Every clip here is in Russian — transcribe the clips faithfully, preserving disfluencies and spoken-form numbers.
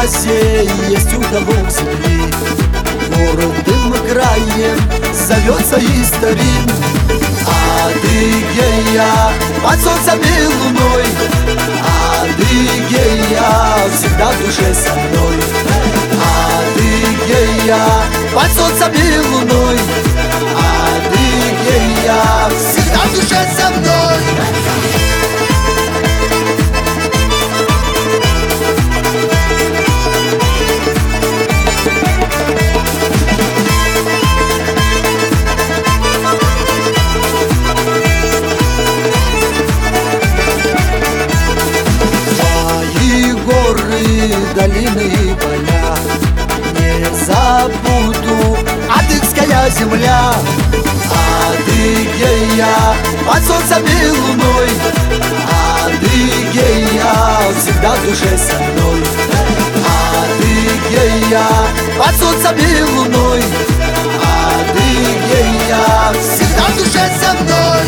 Кавказе есть уголок земли, гордым краем зовется Истарин. Адыгея под солнцем и луной, Адыгея всегда в душе со мной. Адыгея под солнцем и луной, Адыгея всегда в душе со мной. Долины и поля не забуду, адыгская земля. Адыгея под солнцем и луной, Адыгея всегда в душе со мной. Адыгея под солнцем и луной, Адыгея всегда в душе со мной.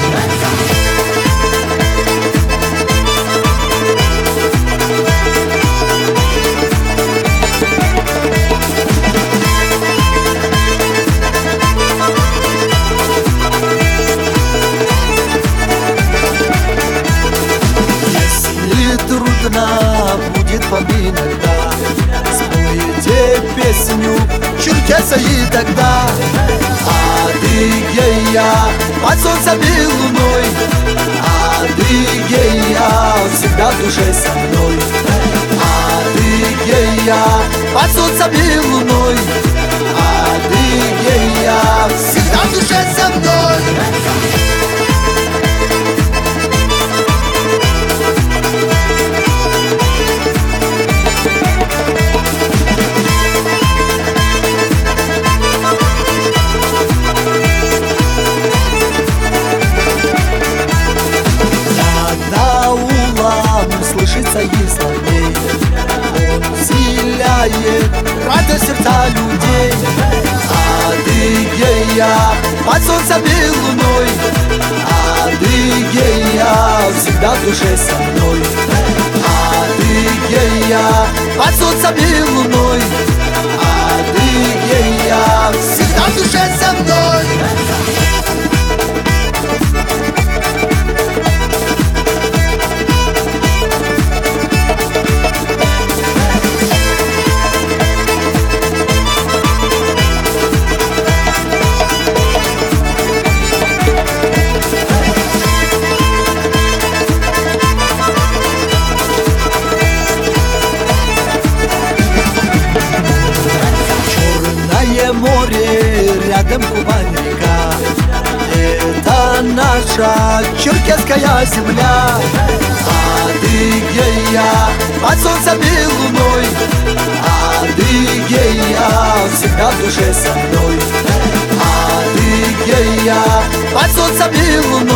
Трудно будет вам иногда, спойте песню черкеса и тогда. Адыгея под солнцем и луной, Адыгея всегда в душе со мной. Адыгея под солнцем и луной, Адыгея всегда в душе со мной. Слышится из ланей, он вселяет радость сердца людей. Адыгея под солнцем и луной, Адыгея всегда в душе со мной. Адыгея под солнцем и луной, Адыгея всегда в душе со мной. Море, рядом Кубань река, это наша черкесская земля. Адыгея под солнцем и луной, Адыгея всегда в душе со мной. Адыгея под солнцем и луной.